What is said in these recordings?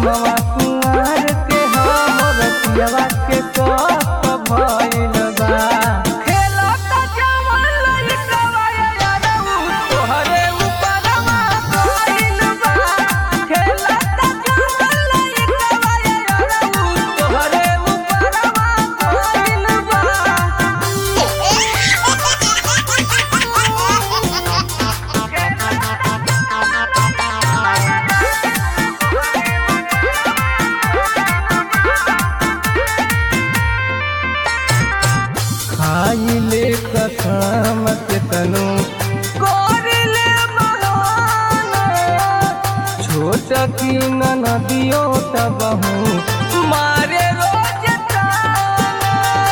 नमवा कुंवर के हमर पियवा के कष्ट भइल बा। खेलता जवन लइकवा यारऊ तोहरे उपरवा गइल बा। खेलता जवन लइकवा यारऊ तोहरे उपरवा गइल बा। खाइले कसम के तनु कोरिले बहाना। छोट की नदियो तबहू मारे रोज ताना।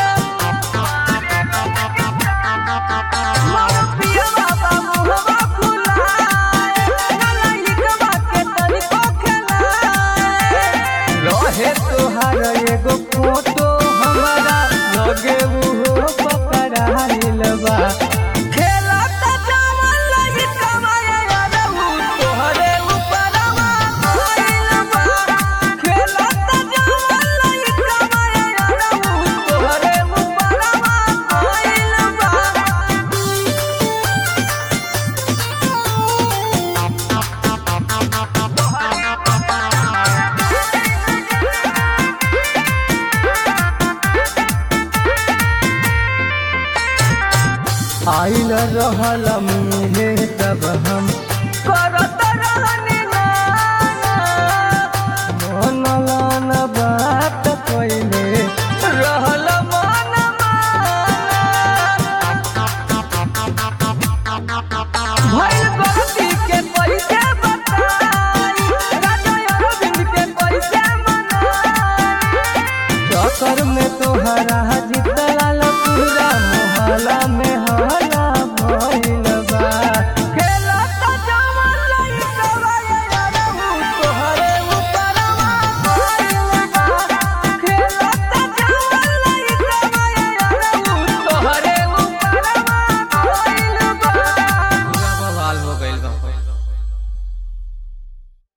मोर पियवा बाबूवा फुलाए लइकवा के तनिको खेलाए। रहे तोहार एगो फोटो हमरा लगे उहो पकड़ाइल बा। खेलता जवन लइकवा यारऊ तोहरे उपरवा गइल बा। खेलता जवन लइकवा यारऊ तोहरे उपरवा गइल बा। आइल रहल मिले तब